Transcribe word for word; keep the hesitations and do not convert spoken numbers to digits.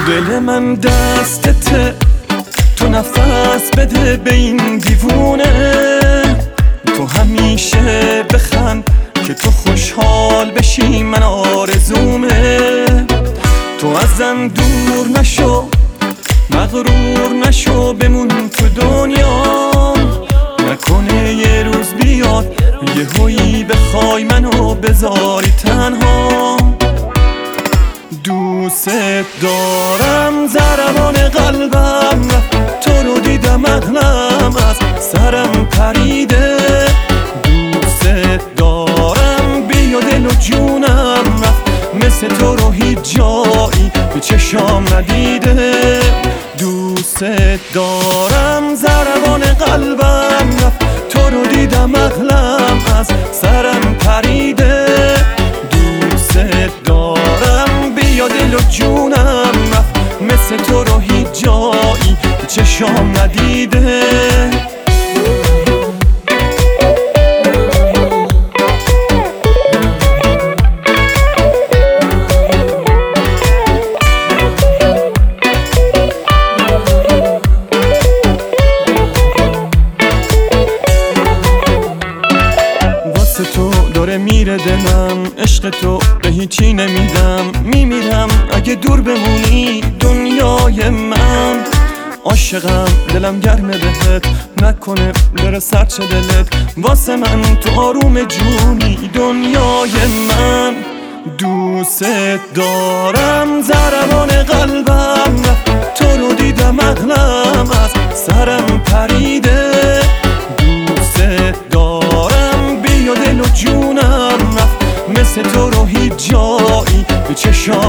دل من دستته، تو نفس بده به این دیوونه. تو همیشه بخند که تو خوشحال بشی، من آرزومه. تو ازم دور نشو، مغرور نشو، بمون تو دنیا. نکنه یه روز بیاد یه هویی بخوای منو بذاری تنها. دوست دارم، ضربان قلبم رفت، تو رو دیدم عقلم از سرم پریده. دوست دارم، بیا دل و جونم رفت، مثل تو رو هیچ جایی به چشام ندیده. دوست دارم، ضربان قلبم رفت، تو رو دیدم عقلم از سرم پریده. دوست دارم، بیا دل و جونم رفت، مثل تو رو هیچ جایی به چشام ندیده. تو داره میره دلم، عشق تو به هیچی نمیدم. میمیرم اگه دور بمونی دنیای من. عاشقم، دلم گرمه بهت، نکنه بره سرچه دلت. واسه من تو آروم جونی دنیای من. دوست دارم، ضربان قلبم رفت، تو رو دیدم عقلم از سرم پریده. دوست دارم، بیا دل و جونم رفت، مثل تو رو هیچ جایی به چشام